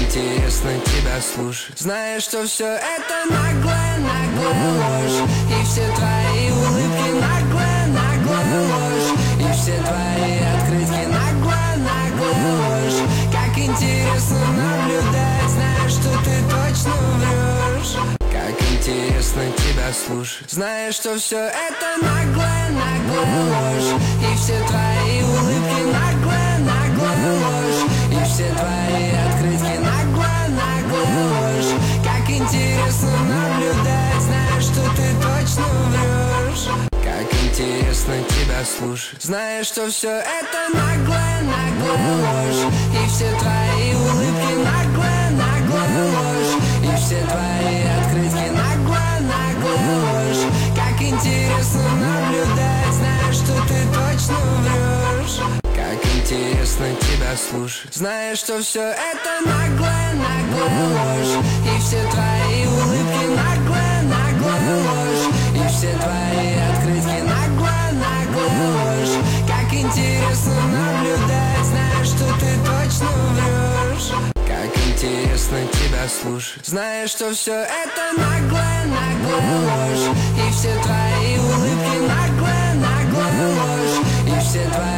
интересно тебя слушать. Знаешь, что все это наглая ложь, и все твои улыбки наглая ложь, и все твои открытки наглая ложь. Как интересно наблюдать, знаешь, что ты точно врешь. Как интересно тебя слушать. Знаешь, что все это наглая ложь, и все твои улыбки наглая ложь, и все твои открытки наглая ложь. Как интересно наблюдать, знаешь, что ты точно врешь. Как интересно тебя слушать. Знаешь, что все это наглая ложь, и все твои улыбки наглая ложь, и все твои открытки наглая ложь. Как интересно наблюдать, знаешь, что ты точно врешь. Как интересно тебя слушать. Знаешь, что все это наглая ложь, и все твои улыбки наглая ложь, и все твои открытки наглая ложь. Как интересно наблюдать, знаешь, что ты точно врешь. Как интересно тебя слушать. Знаешь, что все это наглая ложь, и все твои улыбки наглая ложь, и все твои